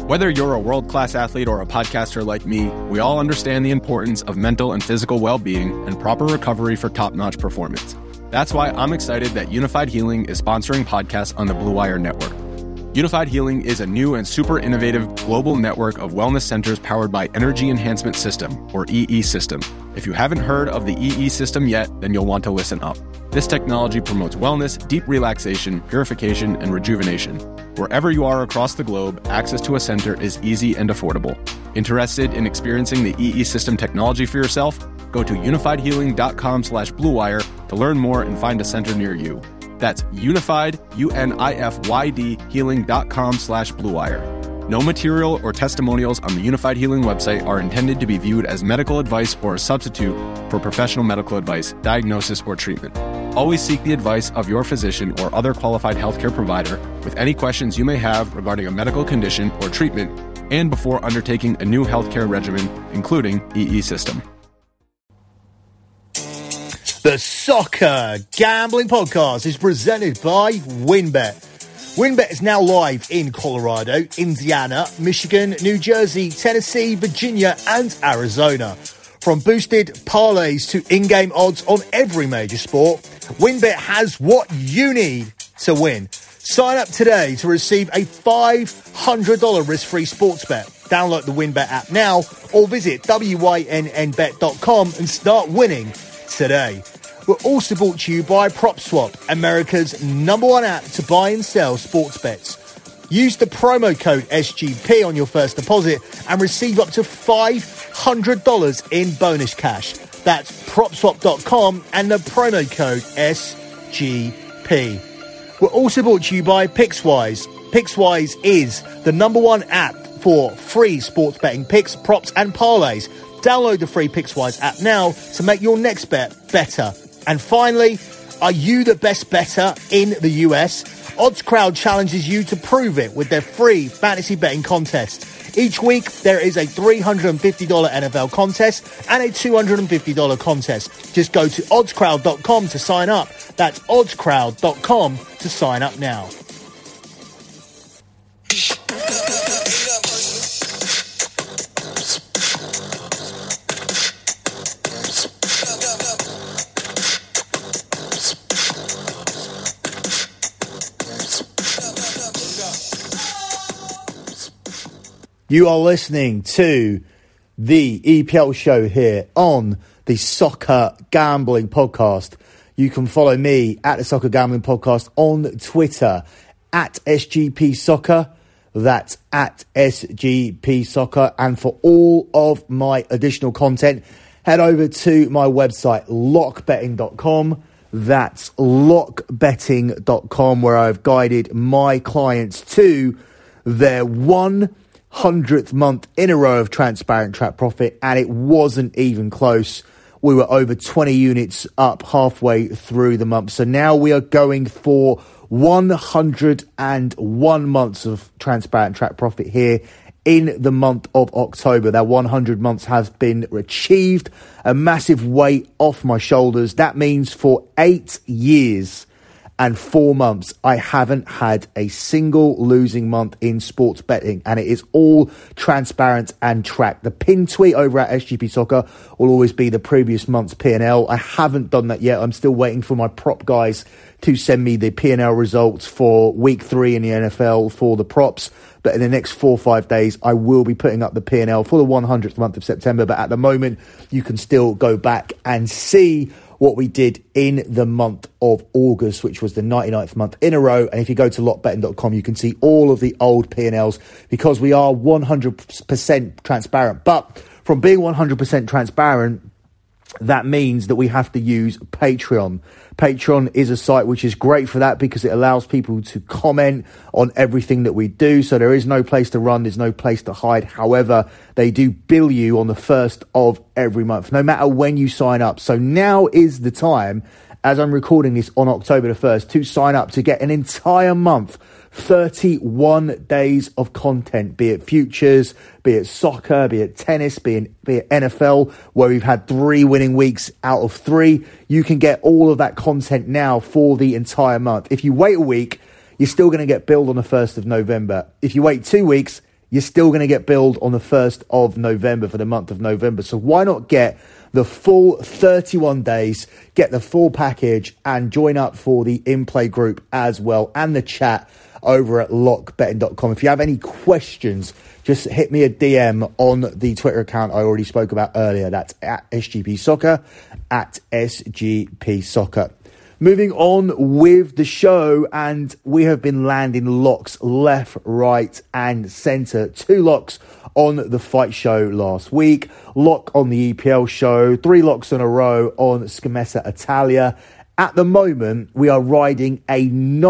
Whether you're a world-class athlete or a podcaster like me, we all understand the importance of mental and physical well-being and proper recovery for top-notch performance. That's why I'm excited that Unified Healing is sponsoring podcasts on the Blue Wire Network. Unified Healing is a new and super innovative global network of wellness centers powered by Energy Enhancement System, or EE System. If you haven't heard of the EE System yet, then you'll want to listen up. This technology promotes wellness, deep relaxation, purification, and rejuvenation. Wherever you are across the globe, access to a center is easy and affordable. Interested in experiencing the EE System technology for yourself? Go to unifiedhealing.com/bluewire to learn more and find a center near you. That's unified, UNIFYD, healing.com/bluewire. No material or testimonials on the Unified Healing website are intended to be viewed as medical advice or a substitute for professional medical advice, diagnosis, or treatment. Always seek the advice of your physician or other qualified healthcare provider with any questions you may have regarding a medical condition or treatment and before undertaking a new healthcare regimen, including EE System. The Soccer Gambling Podcast is presented by WynnBET. WynnBET is now live in Colorado, Indiana, Michigan, New Jersey, Tennessee, Virginia, and Arizona. From boosted parlays to in-game odds on every major sport, WynnBET has what you need to win. Sign up today to receive a $500 risk-free sports bet. Download the WynnBET app now or visit wynnbet.com and start winning today. We're also brought to you by PropSwap, America's #1 app to buy and sell sports bets. Use the promo code SGP on your first deposit and receive up to $500 in bonus cash. That's PropSwap.com and the promo code SGP. We're also brought to you by Pickswise. Pickswise is the #1 app for free sports betting picks, props, and parlays. Download the free Pickswise app now to make your next bet better. And finally, are you the best bettor in the US? OddsCrowd challenges you to prove it with their free fantasy betting contest. Each week, there is a $350 NFL contest and a $250 contest. Just go to oddscrowd.com to sign up. That's oddscrowd.com to sign up now. You are listening to the EPL show here on the Soccer Gambling Podcast. You can follow me at the Soccer Gambling Podcast on Twitter at SGP Soccer. That's at SGP Soccer. And for all of my additional content, head over to my website, lockbetting.com. That's lockbetting.com, where I've guided my clients to their 100th month in a row of transparent track profit, and it wasn't even close. We were over 20 units up halfway through the month. So now we are going for 101 months of transparent track profit here in the month of October. That 100 months has been achieved. A massive weight off my shoulders. That means for 8 years and 4 months, I haven't had a single losing month in sports betting, and it is all transparent and tracked. The pin tweet over at SGP Soccer will always be the previous month's P&L. I haven't done that yet. I'm still waiting for my prop guys to send me the P&L results for week 3 in the NFL for the props. But in the next 4 or 5 days, I will be putting up the P&L for the 100th month of September. But at the moment, you can still go back and see what we did in the month of August, which was the 99th month in a row. And if you go to lockbetting.com, you can see all of the old P&Ls because we are 100% transparent. But from being 100% transparent, that means that we have to use Patreon. Patreon is a site which is great for that because it allows people to comment on everything that we do. So there is no place to run. There's no place to hide. However, they do bill you on the 1st of every month, no matter when you sign up. So now is the time, as I'm recording this on October the 1st, to sign up to get an entire month, 31 days of content, be it futures, be it soccer, be it tennis, be it NFL, where we've had 3 winning weeks out of 3. You can get all of that content now for the entire month. If you wait a week, you're still going to get billed on the 1st of November. If you wait 2 weeks, you're still going to get billed on the 1st of November for the month of November. So why not get the full 31 days, get the full package, and join up for the in-play group as well, and the chat over at lockbetting.com. If you have any questions, just hit me a DM on the Twitter account I already spoke about earlier. That's at SGP Soccer, at SGP Soccer. Moving on with the show, and we have been landing locks left, right and centre. 2 locks on the fight show last week, lock on the EPL show, 3 locks in a row on Scommessa Italia. At the moment, we are riding a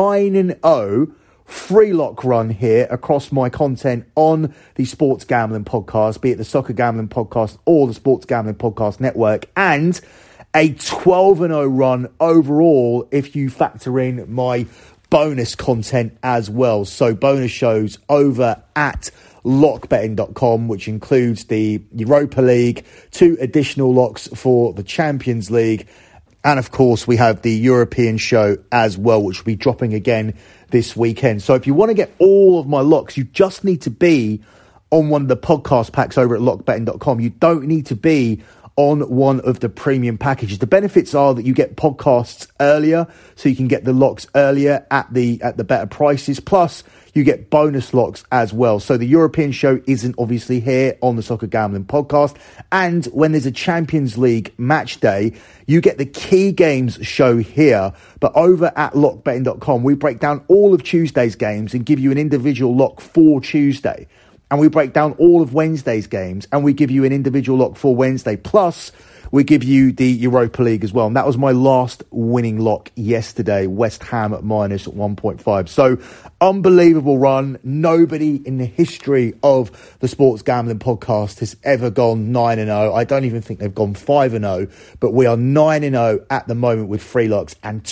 9-0 free lock run here across my content on the Sports Gambling Podcast, be it the Soccer Gambling Podcast or the Sports Gambling Podcast Network, and a 12-0 run overall if you factor in my bonus content as well. So bonus shows over at lockbetting.com, which includes the Europa League, 2 additional locks for the Champions League, and of course we have the European show as well, which will be dropping again this weekend. So if you want to get all of my locks, you just need to be on one of the podcast packs over at lockbetting.com. You don't need to be on one of the premium packages. The benefits are that you get podcasts earlier, so you can get the locks earlier at the better prices. Plus, you get bonus locks as well. So the European show isn't obviously here on the Soccer Gambling Podcast. And when there's a Champions League match day, you get the key games show here. But over at lockbetting.com, we break down all of Tuesday's games and give you an individual lock for Tuesday. And we break down all of Wednesday's games and we give you an individual lock for Wednesday. Plus, we give you the Europa League as well. And that was my last winning lock yesterday, West Ham at minus 1.5. So, unbelievable run. Nobody in the history of the Sports Gambling Podcast has ever gone 9-0. I don't even think they've gone 5-0. But we are 9-0 at the moment with free locks and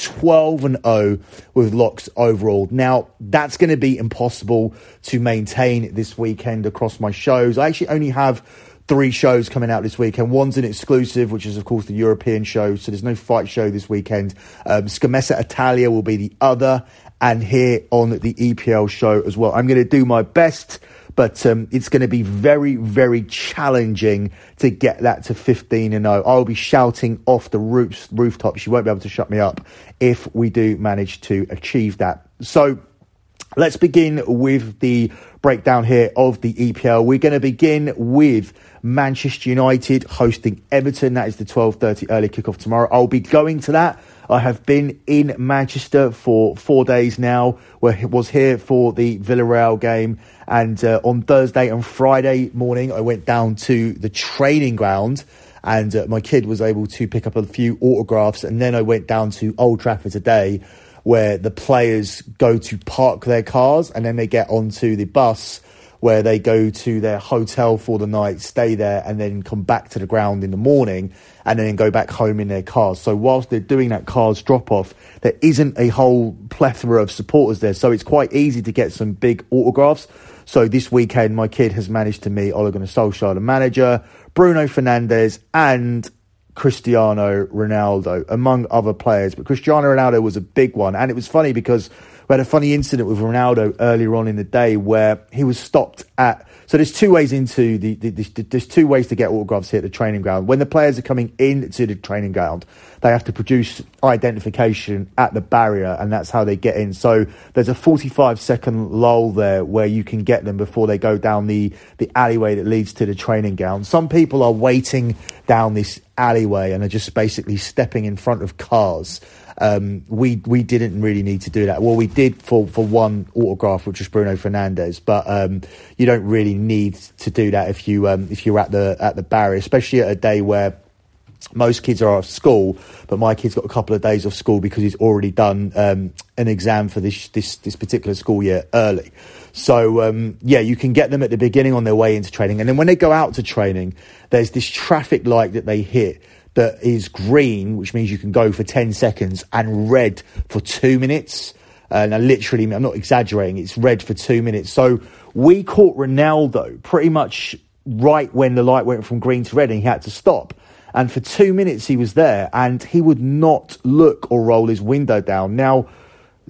12-0 with locks overall. Now, that's going to be impossible to maintain this weekend across my shows. I actually only have 3 shows coming out this weekend. One's an exclusive, which is, of course, the European show. So there's no fight show this weekend. Scommessa Italia will be the other. And here on the EPL show as well. I'm going to do my best, but it's going to be very, very challenging to get that to 15-0. I'll be shouting off the rooftops. You won't be able to shut me up if we do manage to achieve that. So let's begin with the breakdown here of the EPL. We're going to begin with Manchester United hosting Everton. That is the 12:30 early kickoff tomorrow. I'll be going to that. I have been in Manchester for 4 days now, where I was here for the Villarreal game. And on Thursday and Friday morning, I went down to the training ground and my kid was able to pick up a few autographs. And then I went down to Old Trafford today, where the players go to park their cars and then they get onto the bus where they go to their hotel for the night, stay there, and then come back to the ground in the morning and then go back home in their cars. So whilst they're doing that cars drop-off, there isn't a whole plethora of supporters there. So it's quite easy to get some big autographs. So this weekend, my kid has managed to meet Ole Gunnar Solskjaer, the manager, Bruno Fernandes, and Cristiano Ronaldo, among other players. But Cristiano Ronaldo was a big one. And it was funny because we had a funny incident with Ronaldo earlier on in the day where he was stopped at... So there's 2 ways into there's 2 ways to get autographs here at the training ground. When the players are coming into the training ground, they have to produce identification at the barrier, and that's how they get in. So there's a 45-second lull there where you can get them before they go down the alleyway that leads to the training ground. Some people are waiting down this alleyway and are just basically stepping in front of cars. We didn't really need to do that. Well, we did for one autograph, which was Bruno Fernandes, but you don't really need to do that if you're at the barrier, especially at a day where most kids are off school. But my kid's got a couple of days off school because he's already done an exam for this particular school year early. So you can get them at the beginning on their way into training, and then when they go out to training, there's this traffic light that they hit that is green, which means you can go for 10 seconds, and red for 2 minutes. Now, literally, I'm not exaggerating, it's red for 2 minutes. So we caught Ronaldo pretty much right when the light went from green to red and he had to stop. And for 2 minutes he was there and he would not look or roll his window down. Now,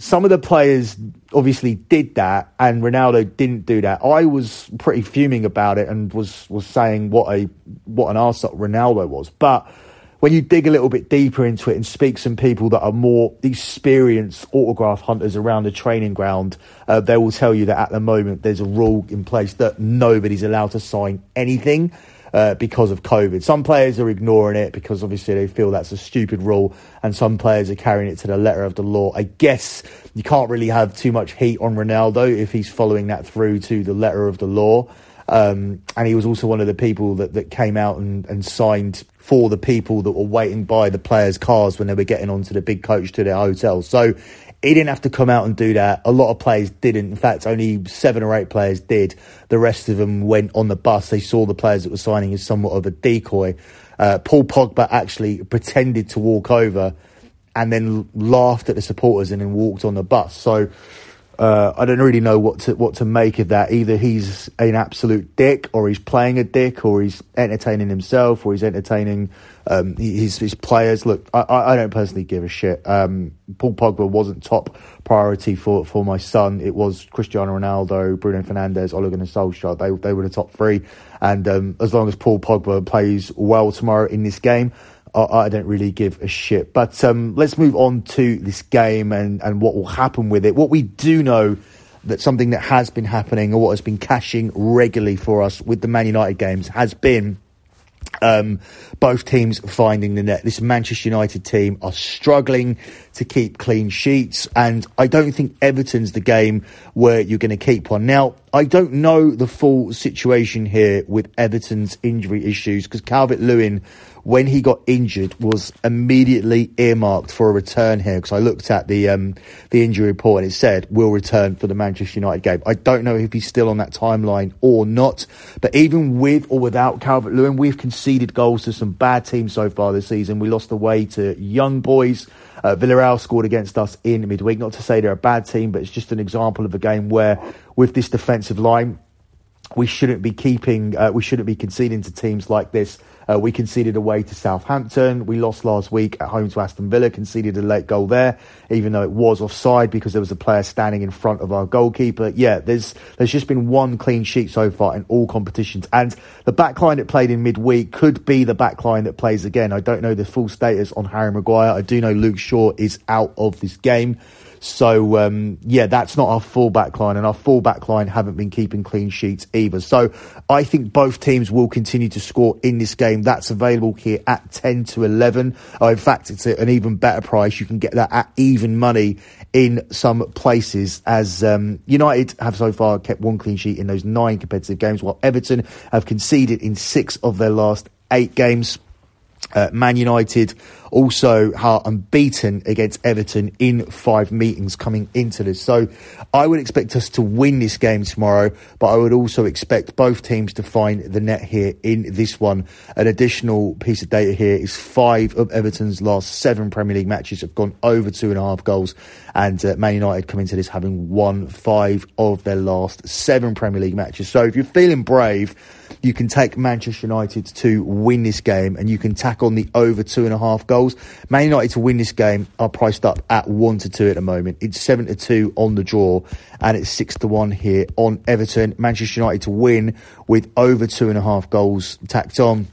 some of the players obviously did that, and Ronaldo didn't do that. I was pretty fuming about it and was saying what an arsehole Ronaldo was. But when you dig a little bit deeper into it and speak to some people that are more experienced autograph hunters around the training ground, they will tell you that at the moment there's a rule in place that nobody's allowed to sign anything because of COVID. Some players are ignoring it because obviously they feel that's a stupid rule, and some players are carrying it to the letter of the law. I guess you can't really have too much heat on Ronaldo if he's following that through to the letter of the law. And he was also one of the people that came out and signed for the people that were waiting by the players' cars when they were getting onto the big coach to their hotel. So he didn't have to come out and do that. A lot of players didn't. In fact, only 7 or 8 players did. The rest of them went on the bus. They saw the players that were signing as somewhat of a decoy. Paul Pogba actually pretended to walk over and then laughed at the supporters and then walked on the bus. So I don't really know what to make of that. Either he's an absolute dick, or he's playing a dick, or he's entertaining himself, or he's entertaining his players. Look, I don't personally give a shit. Paul Pogba wasn't top priority for my son. It was Cristiano Ronaldo, Bruno Fernandes, Ole Gunnar Solskjaer. They were the top 3. And as long as Paul Pogba plays well tomorrow in this game, I don't really give a shit. But let's move on to this game and what will happen with it. What we do know, that something that has been happening, or what has been cashing regularly for us with the Man United games, has been both teams finding the net. This Manchester United team are struggling to keep clean sheets, and I don't think Everton's the game where you're going to keep one. Now, I don't know the full situation here with Everton's injury issues, because Calvert-Lewin, when he got injured, was immediately earmarked for a return here, because I looked at the injury report and it said will return for the Manchester United game. I don't know if he's still on that timeline or not, but even with or without Calvert-Lewin, we've conceded goals to some bad teams so far this season. We lost away to Young Boys. Villarreal scored against us in midweek. Not to say they're a bad team, but it's just an example of a game where, with this defensive line, we shouldn't be conceding to teams like this. We conceded away to Southampton. We lost last week at home to Aston Villa, conceded a late goal there, even though it was offside because there was a player standing in front of our goalkeeper. Yeah, there's just been one clean sheet so far in all competitions. And the backline that played in midweek could be the backline that plays again. I don't know the full status on Harry Maguire. I do know Luke Shaw is out of this game. So, that's not our full back line, and our full back line haven't been keeping clean sheets either. So I think both teams will continue to score in this game. That's available here at 10 to 11. In fact, it's an even better price. You can get that at even money in some places, as United have so far kept one clean sheet in those 9 competitive games, while Everton have conceded in 6 of their last 8 games. Man United also are unbeaten against Everton in 5 meetings coming into this. So I would expect us to win this game tomorrow, but I would also expect both teams to find the net here in this one. An additional piece of data here is 5 of Everton's last 7 Premier League matches have gone over 2.5 goals, and Man United come into this having won 5 of their last 7 Premier League matches. So if you're feeling brave, you can take Manchester United to win this game, and you can tack on the over 2.5 goals. Man United to win this game are priced up at 1-2 at the moment. It's 7-2 on the draw, and it's 6-1 here on Everton. Manchester United to win with over 2.5 goals tacked on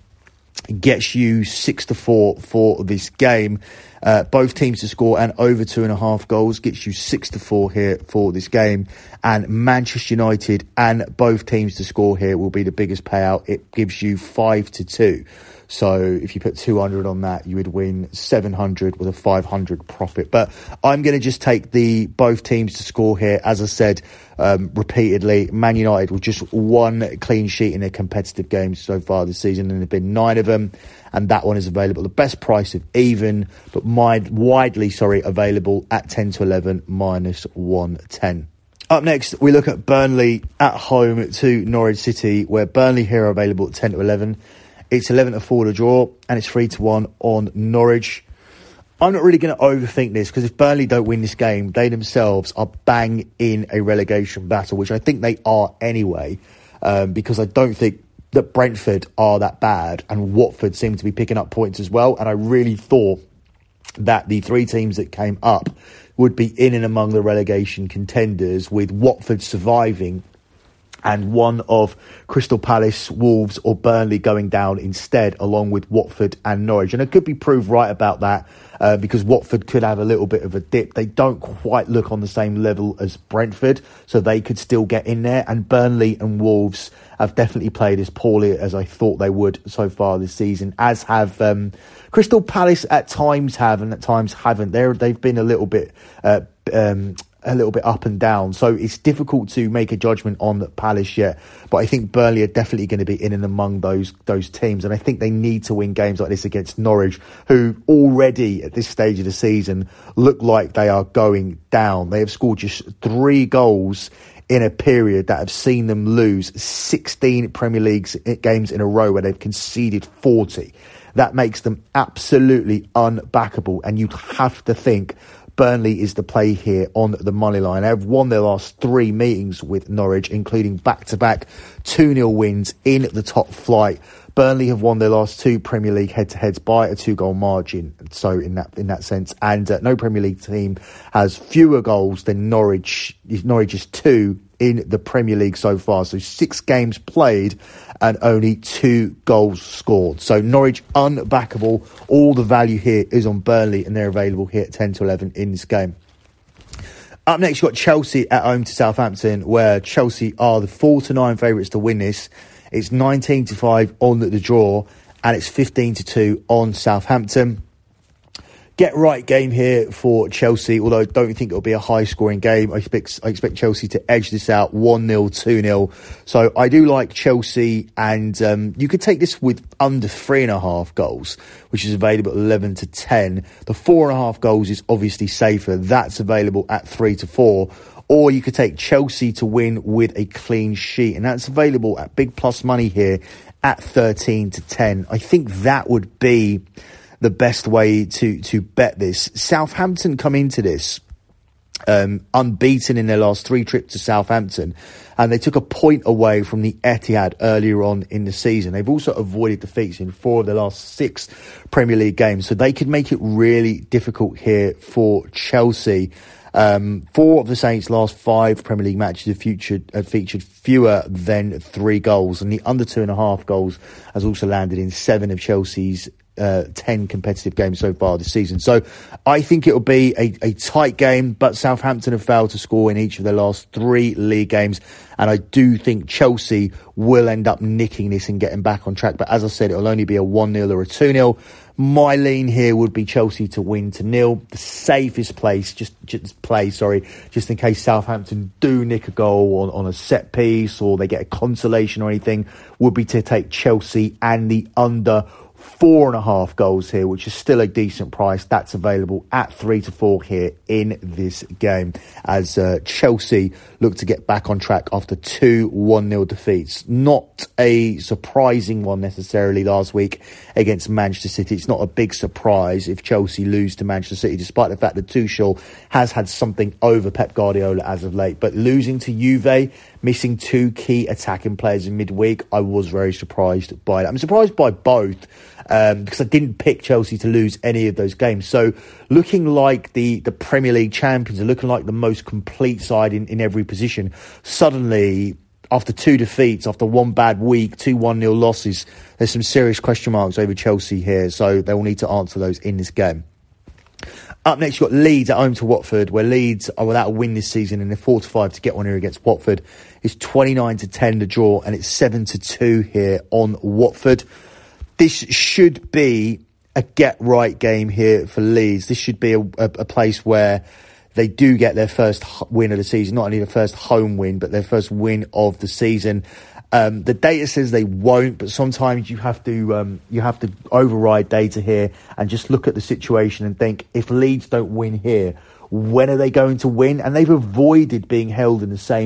gets you 6-4 for this game. Both teams to score and over 2.5 goals gets you 6-4 here for this game. And Manchester United and both teams to score here will be the biggest payout. It gives you 5-2. So if you put 200 on that, you would win 700 with a 500 profit. But I'm going to just take the both teams to score here. As I said repeatedly, Man United with just 1 clean sheet in their competitive games so far this season, and there have been 9 of them. And that one is available at the best price of even, but widely available at 10 to 11 minus 110. Up next, we look at Burnley at home to Norwich City, where Burnley here are available at 10 to 11. It's 11-4 to draw, and it's 3-1 on Norwich. I'm not really going to overthink this, because if Burnley don't win this game, they themselves are bang in a relegation battle, which I think they are anyway, because I don't think that Brentford are that bad, and Watford seem to be picking up points as well. And I really thought that the 3 teams that came up would be in and among the relegation contenders, with Watford surviving and one of Crystal Palace, Wolves or Burnley going down instead, along with Watford and Norwich. And it could be proved right about that, because Watford could have a little bit of a dip. They don't quite look on the same level as Brentford, so they could still get in there. And Burnley and Wolves have definitely played as poorly as I thought they would so far this season, as have Crystal Palace at times have and at times haven't. They've been a little bit up and down, so it's difficult to make a judgment on Palace yet, but I think Burnley are definitely going to be in and among those teams, and I think they need to win games like this against Norwich, who already at this stage of the season look like they are going down. They have scored just 3 goals in a period that have seen them lose 16 Premier League games in a row where they've conceded 40. That makes them absolutely unbackable, and you'd have to think Burnley is the play here on the money line. They have won their last 3 meetings with Norwich, including back-to-back 2-0 wins in the top flight. Burnley have won their last 2 Premier League head-to-heads by a 2-goal margin. So in that sense, and no Premier League team has fewer goals than Norwich. Norwich is 2 in the Premier League so far. So 6 games played and only 2 goals scored. So Norwich unbackable. All the value here is on Burnley, and they're available here at 10 to 11 in this game. Up next, you've got Chelsea at home to Southampton, where Chelsea are the 4-9 favourites to win this. It's 19-5 on the draw, and it's 15-2 on Southampton. Get right game here for Chelsea, although I don't think it'll be a high scoring game. I expect Chelsea to edge this out 1-0, 2-0. So I do like Chelsea, and you could take this with under 3.5 goals, which is available at 11-10. The 4.5 goals is obviously safer. That's available at 3-4. Or you could take Chelsea to win with a clean sheet, and that's available at big plus money here at 13-10. I think that would be the best way to bet this. Southampton come into this unbeaten in their last 3 trips to Southampton, and they took a point away from the Etihad earlier on in the season. They've also avoided defeats in 4 of their last 6 Premier League games, so they could make it really difficult here for Chelsea. 4 of the Saints' last 5 Premier League matches have featured fewer than 3 goals, and the under 2.5 goals has also landed in 7 of Chelsea's 10 competitive games so far this season. So I think it'll be a tight game, but Southampton have failed to score in each of their last 3 league games, and I do think Chelsea will end up nicking this and getting back on track. But as I said, it'll only be a 1-0 or a 2-0. My lean here would be Chelsea to win to 0. The safest place, just in case Southampton do nick a goal on a set piece or they get a consolation or anything, would be to take Chelsea and the under 4.5 goals here, which is still a decent price. That's available at 3-4 here in this game, as Chelsea look to get back on track after 2 1-0 defeats. Not a surprising one necessarily last week against Manchester City. It's not a big surprise if Chelsea lose to Manchester City, despite the fact that Tuchel has had something over Pep Guardiola as of late. But losing to Juve, missing 2 key attacking players in midweek, I was very surprised by that. I'm surprised by both, because I didn't pick Chelsea to lose any of those games. So looking like the Premier League champions, are looking like the most complete side in every position, suddenly after 2 defeats, after 1 bad week, 2 1-0 losses, there's some serious question marks over Chelsea here, so they will need to answer those in this game. Up next, you've got Leeds at home to Watford, where Leeds are without a win this season, and they're 4-5 to get one here against Watford. It's 29-10 the draw, and it's 7-2 here on Watford. This should be a get-right game here for Leeds. This should be a place where they do get their first win of the season. Not only the first home win, but their first win of the season. The data says they won't, but sometimes you have to override data here and just look at the situation and think, if Leeds don't win here, when are they going to win? And they've avoided being held in the same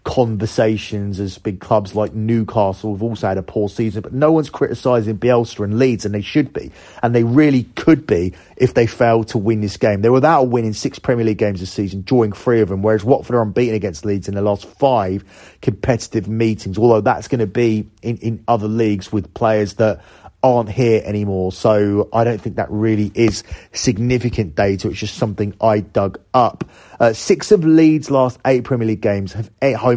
conversations as big clubs like Newcastle have also had a poor season, but no one's criticising Bielsa and Leeds, and they should be, and they really could be if they failed to win this game. They were without a win in 6 Premier League games this season, drawing 3 of them, whereas Watford are unbeaten against Leeds in the last 5 competitive meetings, although that's going to be in other leagues with players that aren't here anymore. So I don't think that really is significant data. It's just something I dug up. 6 of Leeds' last 8 Premier League games have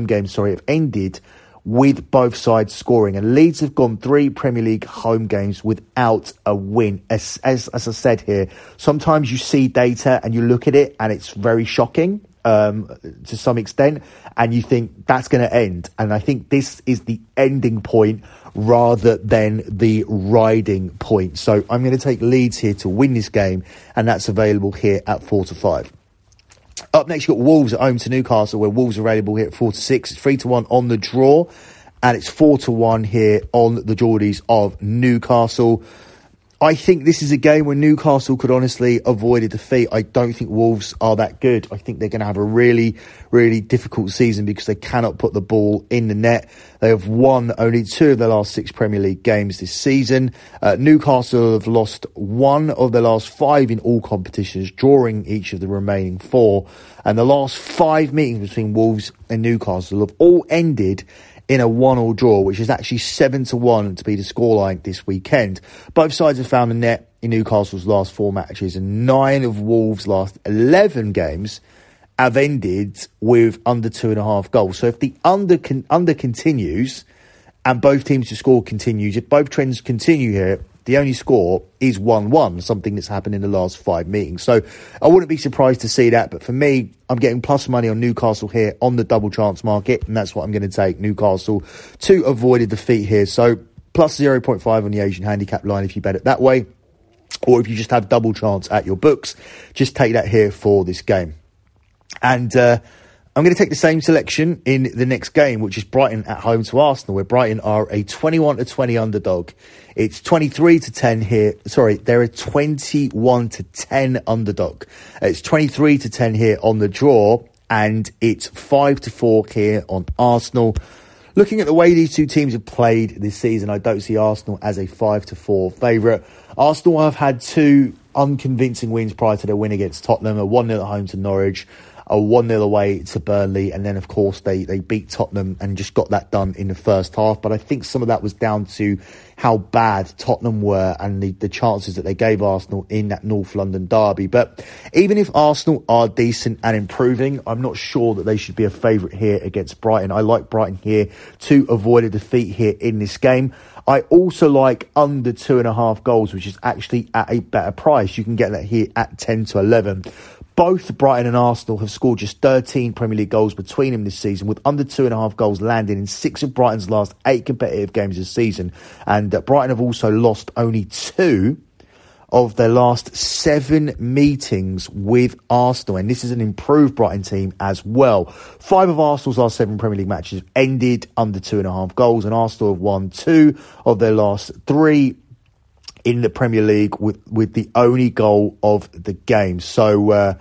ended with both sides scoring, and Leeds have gone 3 Premier League home games without a win. As I said here, sometimes you see data and you look at it and it's very shocking to some extent, and you think that's going to end. And I think this is the ending point rather than the riding point. So I'm going to take Leeds here to win this game, and that's available here at 4-5. Up next, you've got Wolves at home to Newcastle, where Wolves are available here at 4-6. It's 3-1 on the draw, and it's 4-1 here on the Geordies of Newcastle. I think this is a game where Newcastle could honestly avoid a defeat. I don't think Wolves are that good. I think they're going to have a really, really difficult season because they cannot put the ball in the net. They have won only 2 of their last 6 Premier League games this season. Newcastle have lost 1 of their last 5 in all competitions, drawing each of the remaining 4. And the last 5 meetings between Wolves and Newcastle have all ended in a 1-1 draw, which is actually 7-1 to be the scoreline this weekend. Both sides have found the net in Newcastle's last 4 matches, and 9 of Wolves' last 11 games have ended with under 2.5 goals. So if the under continues and both teams to score continues, if both trends continue here, the only score is 1-1, something that's happened in the last 5 meetings. So I wouldn't be surprised to see that. But for me, I'm getting plus money on Newcastle here on the double chance market, and that's what I'm going to take, Newcastle, to avoid a defeat here. So plus 0.5 on the Asian handicap line if you bet it that way. Or if you just have double chance at your books, just take that here for this game. And I'm going to take the same selection in the next game, which is Brighton at home to Arsenal, where Brighton are a 21-20 underdog. It's 23-10 here. Sorry, they're a 21-10 underdog. It's 23-10 here on the draw, and it's 5-4 here on Arsenal. Looking at the way these two teams have played this season, I don't see Arsenal as a 5-4 favourite. Arsenal have had 2 unconvincing wins prior to their win against Tottenham, a 1-0 at home to Norwich, a 1-0 away to Burnley, and then of course they beat Tottenham and just got that done in the first half. But I think some of that was down to how bad Tottenham were and the chances that they gave Arsenal in that North London derby. But even if Arsenal are decent and improving, I'm not sure that they should be a favourite here against Brighton. I like Brighton here to avoid a defeat here in this game. I also like under 2.5 goals, which is actually at a better price. You can get that here at 10-11. Both Brighton and Arsenal have scored just 13 Premier League goals between them this season, with under 2.5 goals landing in 6 of Brighton's last 8 competitive games this season. And Brighton have also lost only 2 of their last 7 meetings with Arsenal. And this is an improved Brighton team as well. 5 of Arsenal's last 7 Premier League matches have ended under 2.5 goals, and Arsenal have won 2 of their last 3 in the Premier League with the only goal of the game. So,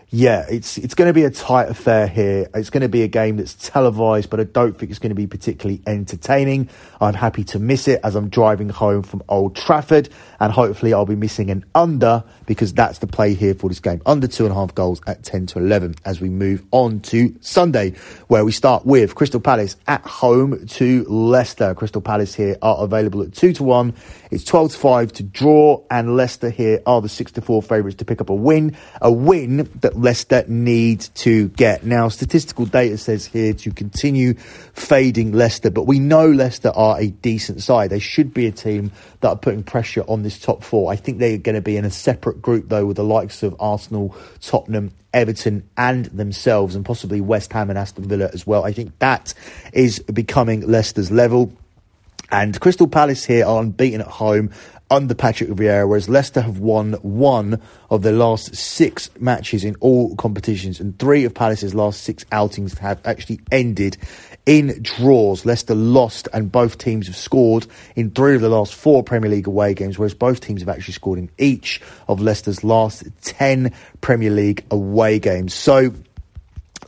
it's going to be a tight affair here. It's going to be a game that's televised, but I don't think it's going to be particularly entertaining. I'm happy to miss it as I'm driving home from Old Trafford, and hopefully I'll be missing an under, because that's the play here for this game. Under 2.5 goals at 10-11 as we move on to Sunday, where we start with Crystal Palace at home to Leicester. Crystal Palace here are available at 2-1. It's 12-5 to draw, and Leicester here are the 6-4 favourites to pick up a win that Leicester need to get. Now, statistical data says here to continue fading Leicester, but we know Leicester are a decent side. They should be a team that are putting pressure on this top 4. I think they're going to be in a separate group, though, with the likes of Arsenal, Tottenham, Everton and themselves, and possibly West Ham and Aston Villa as well. I think that is becoming Leicester's level. And Crystal Palace here are unbeaten at home under Patrick Vieira, whereas Leicester have won 1 of their last 6 matches in all competitions, and 3 of Palace's last 6 outings have actually ended in draws. Leicester lost, and both teams have scored in 3 of the last 4 Premier League away games, whereas both teams have actually scored in each of Leicester's last 10 Premier League away games. So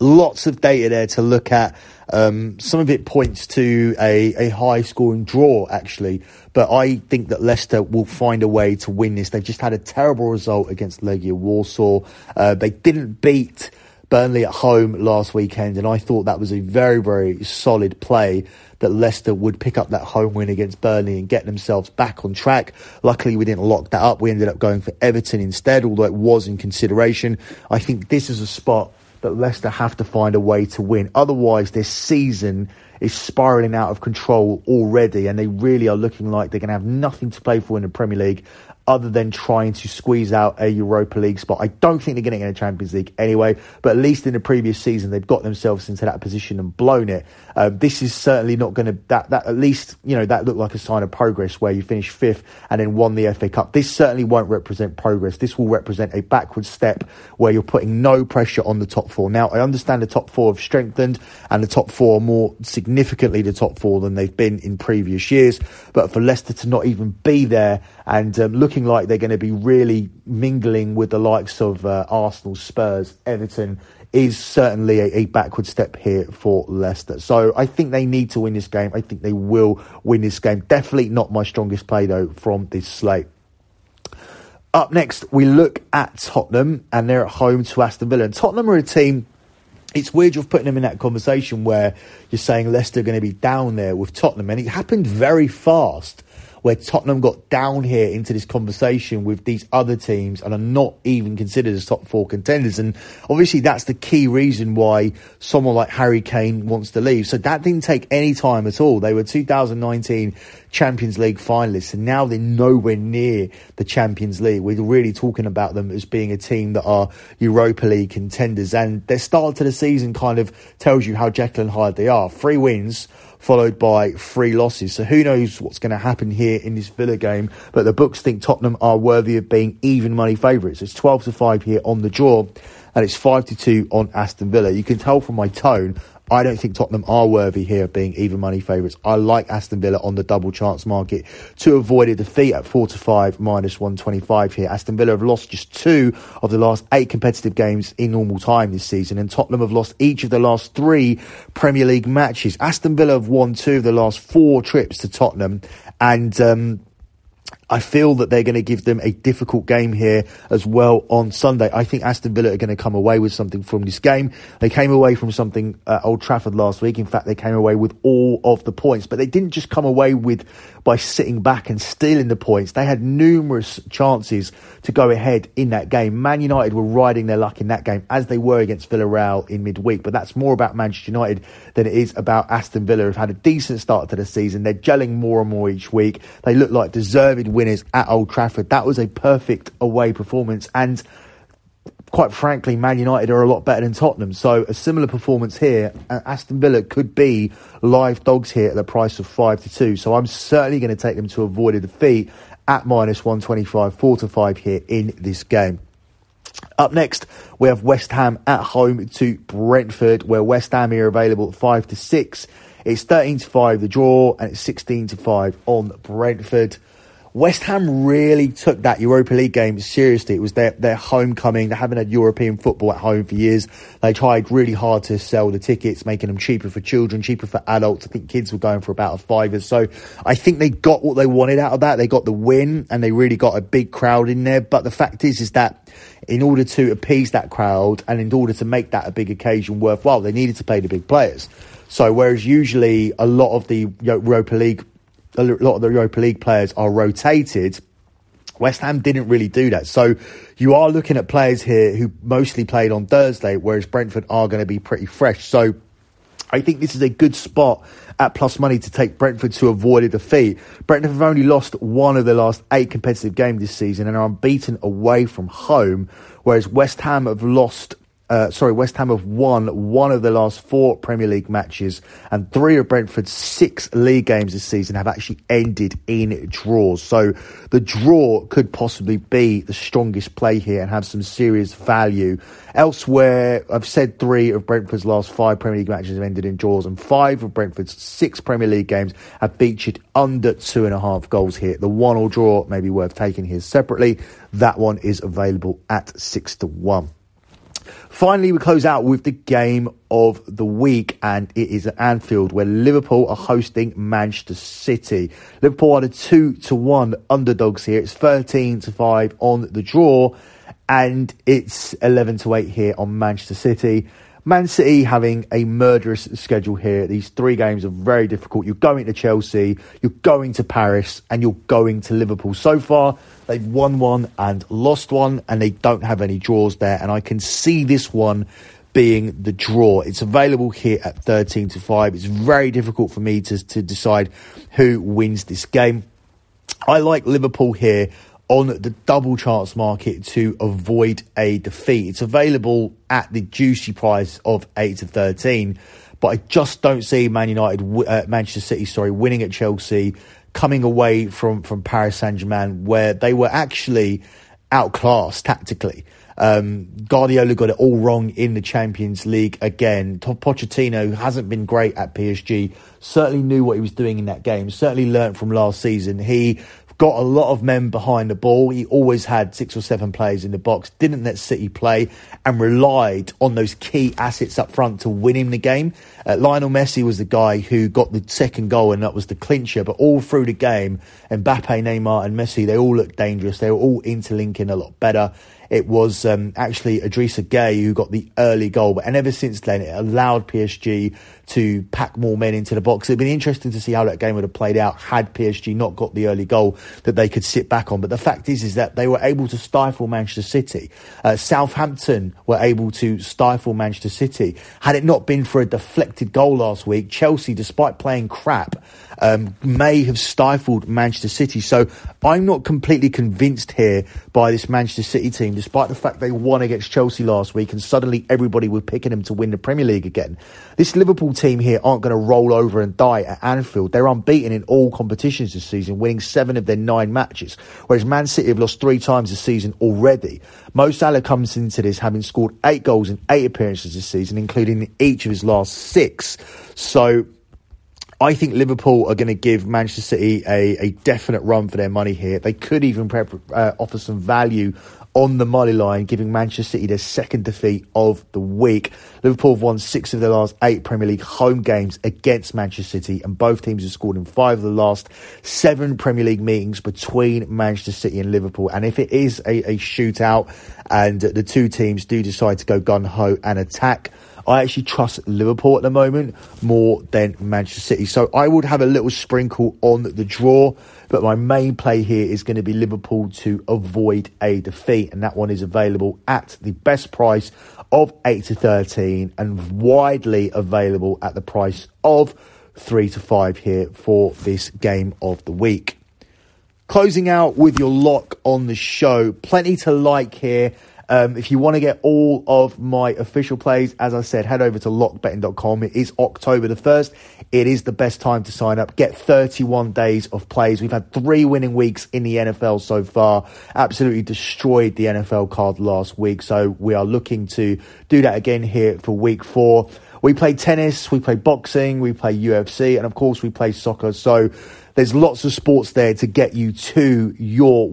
Lots of data there to look at. Some of it points to a high-scoring draw, actually. But I think that Leicester will find a way to win this. They've just had a terrible result against Legia Warsaw. They didn't beat Burnley at home last weekend, and I thought that was a very, very solid play that Leicester would pick up that home win against Burnley and get themselves back on track. Luckily, we didn't lock that up. We ended up going for Everton instead, although it was in consideration. I think this is a spot that Leicester have to find a way to win. Otherwise, this season is spiralling out of control already, and they really are looking like they're going to have nothing to play for in the Premier League other than trying to squeeze out a Europa League spot. I don't think they're going to get a Champions League anyway, but at least in the previous season, they've got themselves into that position and blown it. This is certainly not going to, that at least, that looked like a sign of progress where you finished fifth and then won the FA Cup. This certainly won't represent progress. This will represent a backward step where you're putting no pressure on the top four. Now, I understand the top four have strengthened and the top four are more significantly the top four than they've been in previous years, but for Leicester to not even be there and looking like they're going to be really mingling with the likes of Arsenal, Spurs, Everton is certainly a backward step here for Leicester. So I think they need to win this game. I think they will win this game. Definitely not my strongest play, though, from this slate. Up next, we look at Tottenham, and they're at home to Aston Villa. And Tottenham are a team, it's weird you're putting them in that conversation where you're saying Leicester are going to be down there with Tottenham. And it happened very fast, where Tottenham got down here into this conversation with these other teams and are not even considered as top four contenders. And obviously that's the key reason why someone like Harry Kane wants to leave. So that didn't take any time at all. They were 2019 Champions League finalists, and now they're nowhere near the Champions League. We're really talking about them as being a team that are Europa League contenders. And their start to the season kind of tells you how Jekyll and Hyde they are. 3 wins, followed by 3 losses. So who knows what's going to happen here in this Villa game. But the books think Tottenham are worthy of being even money favourites. It's 12-5 here on the draw, and it's 5-2 on Aston Villa. You can tell from my tone, I don't think Tottenham are worthy here of being even money favourites. I like Aston Villa on the double chance market to avoid a defeat at 4-5 minus 125 here. Aston Villa have lost just 2 of the last 8 competitive games in normal time this season, and Tottenham have lost each of the last 3 Premier League matches. Aston Villa have won 2 of the last 4 trips to Tottenham, and I feel that they're going to give them a difficult game here as well on Sunday. I think Aston Villa are going to come away with something from this game. They came away from something at Old Trafford last week. In fact, they came away with all of the points, but they didn't just come away with by sitting back and stealing the points. They had numerous chances to go ahead in that game. Man United were riding their luck in that game, as they were against Villarreal in midweek, but that's more about Manchester United than it is about Aston Villa, who've had a decent start to the season. They're gelling more and more each week. They look like deserved winners at Old Trafford. That was a perfect away performance, and quite frankly, Man United are a lot better than Tottenham. So a similar performance here, Aston Villa could be live dogs here at the price of 5-2. So I'm certainly going to take them to avoid a defeat at minus 125, 4-5 here in this game. Up next, we have West Ham at home to Brentford, where West Ham are available at 5-6. It's 13-5 the draw, and it's 16-5 on Brentford. West Ham really took that Europa League game seriously. It was their homecoming. They haven't had European football at home for years. They tried really hard to sell the tickets, making them cheaper for children, cheaper for adults. I think kids were going for about $5. So I think they got what they wanted out of that. They got the win, and they really got a big crowd in there. But the fact is that in order to appease that crowd and in order to make that a big occasion worthwhile, they needed to play the big players. So whereas usually a lot of the Europa League players are rotated, West Ham didn't really do that. So you are looking at players here who mostly played on Thursday, whereas Brentford are going to be pretty fresh. So I think this is a good spot at plus money to take Brentford to avoid a defeat. Brentford have only lost 1 of the last 8 competitive games this season and are unbeaten away from home, whereas West Ham have won 1 of the last 4 Premier League matches, and 3 of Brentford's 6 league games this season have actually ended in draws. So the draw could possibly be the strongest play here and have some serious value. Elsewhere, I've said 3 of Brentford's last 5 Premier League matches have ended in draws, and 5 of Brentford's 6 Premier League games have featured under 2.5 goals here. The 1-1 draw may be worth taking here separately. That one is available at 6-1. Finally, we close out with the game of the week, and it is at Anfield, where Liverpool are hosting Manchester City. Liverpool are the 2-1 underdogs here. It's 13-5 on the draw, and it's 11-8 here on Manchester City. Man City having a murderous schedule here. These 3 games are very difficult. You're going to Chelsea, you're going to Paris, and you're going to Liverpool. So far, they've won 1 and lost 1, and they don't have any draws there. And I can see this one being the draw. It's available here at 13-5. It's very difficult for me to decide who wins this game. I like Liverpool here on the double chance market to avoid a defeat. It's available at the juicy price of 8-13, but I just don't see Manchester City, winning at Chelsea, coming away from Paris Saint-Germain, where they were actually outclassed tactically. Guardiola got it all wrong in the Champions League again. Pochettino, who hasn't been great at PSG, certainly knew what he was doing in that game, certainly learnt from last season. He got a lot of men behind the ball. He always had 6 or 7 players in the box, didn't let City play, and relied on those key assets up front to win him the game. Lionel Messi was the guy who got the second goal, and that was the clincher. But all through the game, Mbappe, Neymar and Messi, they all looked dangerous. They were all interlinking a lot better. It was actually Idrissa Gueye who got the early goal. And ever since then, it allowed PSG to pack more men into the box. It'd been interesting to see how that game would have played out had PSG not got the early goal that they could sit back on. But the fact is that they were able to stifle Manchester City. Southampton were able to stifle Manchester City. Had it not been for a deflected goal last week, Chelsea, despite playing crap, may have stifled Manchester City. So I'm not completely convinced here by this Manchester City team, despite the fact they won against Chelsea last week and suddenly everybody was picking them to win the Premier League again. This Liverpool team here aren't going to roll over and die at Anfield. They're unbeaten in all competitions this season, winning 7 of their 9 matches, whereas Man City have lost 3 times this season already. Mo Salah comes into this having scored 8 goals in 8 appearances this season, including each of his last 6. So I think Liverpool are going to give Manchester City a definite run for their money here. They could even offer some value on the money line, giving Manchester City their second defeat of the week. Liverpool have won 6 of their last 8 Premier League home games against Manchester City, and both teams have scored in 5 of the last 7 Premier League meetings between Manchester City and Liverpool. And if it is a shootout and the 2 teams do decide to go gun-ho and attack, I actually trust Liverpool at the moment more than Manchester City. So I would have a little sprinkle on the draw, but my main play here is going to be Liverpool to avoid a defeat. And that one is available at the best price of 8-13 and widely available at the price of 3-5 here for this game of the week. Closing out with your lock on the show, plenty to like here. If you want to get all of my official plays, as I said, head over to lockbetting.com. It is October the 1st. It is the best time to sign up. Get 31 days of plays. We've had 3 winning weeks in the NFL so far. Absolutely destroyed the NFL card last week. So we are looking to do that again here for week 4. We play tennis, we play boxing, we play UFC, and of course we play soccer. So there's lots of sports there to get you to your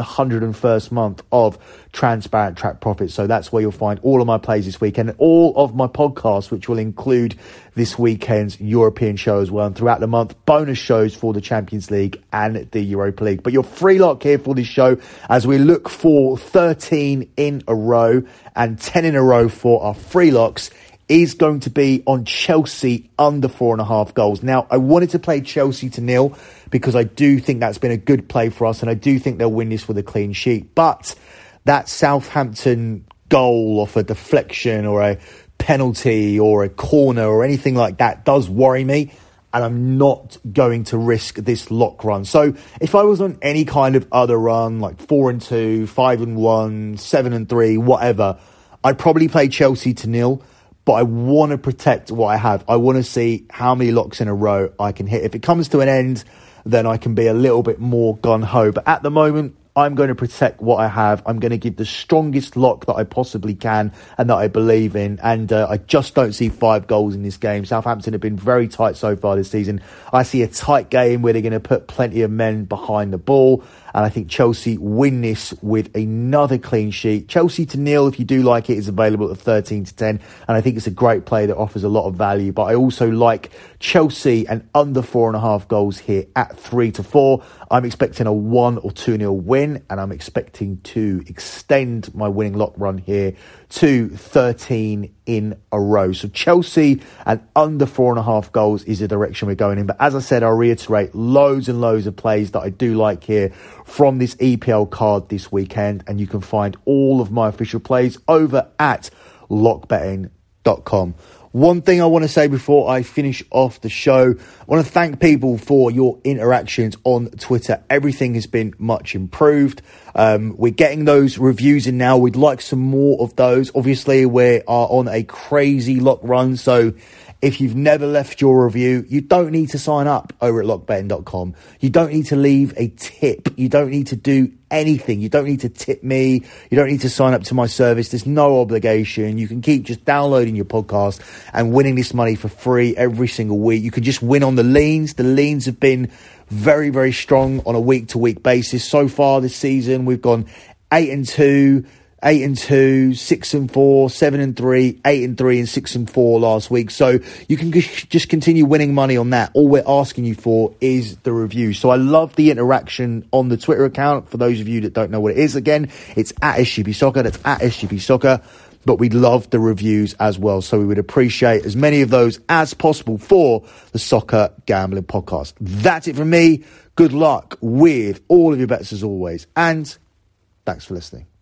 101st month of transparent track profit. So that's where you'll find all of my plays this weekend and all of my podcasts, which will include this weekend's European show as well. And throughout the month, bonus shows for the Champions League and the Europa League. But your free lock here for this show as we look for 13 in a row and 10 in a row for our free locks is going to be on Chelsea under 4.5 goals. Now, I wanted to play Chelsea to nil because I do think that's been a good play for us, and I do think they'll win this with a clean sheet. But that Southampton goal off a deflection or a penalty or a corner or anything like that does worry me, and I'm not going to risk this lock run. So if I was on any kind of other run, like 4-2, 5-1, 7-3, whatever, I'd probably play Chelsea to nil. But I want to protect what I have. I want to see how many locks in a row I can hit. If it comes to an end, then I can be a little bit more gung-ho. But at the moment, I'm going to protect what I have. I'm going to give the strongest lock that I possibly can and that I believe in. And I just don't see 5 goals in this game. Southampton have been very tight so far this season. I see a tight game where they're going to put plenty of men behind the ball. And I think Chelsea win this with another clean sheet. Chelsea to nil, if you do like it, is available at 13-10. And I think it's a great play that offers a lot of value. But I also like Chelsea and under 4.5 goals here at 3-4. I'm expecting a 1 or 2-0 win. And I'm expecting to extend my winning lock run here to 13 in a row. So Chelsea and under 4.5 goals is the direction we're going in. But as I said, I'll reiterate, loads and loads of plays that I do like here from this EPL card this weekend. And you can find all of my official plays over at lockbetting.com. One thing I want to say before I finish off the show, I want to thank people for your interactions on Twitter. Everything has been much improved. We're getting those reviews in now. We'd like some more of those. Obviously, we are on a crazy lock run, so if you've never left your review, you don't need to sign up over at lockbetting.com. You don't need to leave a tip. You don't need to do anything. You don't need to tip me. You don't need to sign up to my service. There's no obligation. You can keep just downloading your podcast and winning this money for free every single week. You can just win on the leans. The leans have been very, very strong on a week-to-week basis. So far this season, we've gone 8-2, 8-2, 6-4, 7-3, 8-3, and 6-4 last week. So you can just continue winning money on that. All we're asking you for is the review. So I love the interaction on the Twitter account. For those of you that don't know what it is, again, it's at SGP Soccer. That's at SGP Soccer. But we love the reviews as well. So we would appreciate as many of those as possible for the Soccer Gambling Podcast. That's it from me. Good luck with all of your bets as always. And thanks for listening.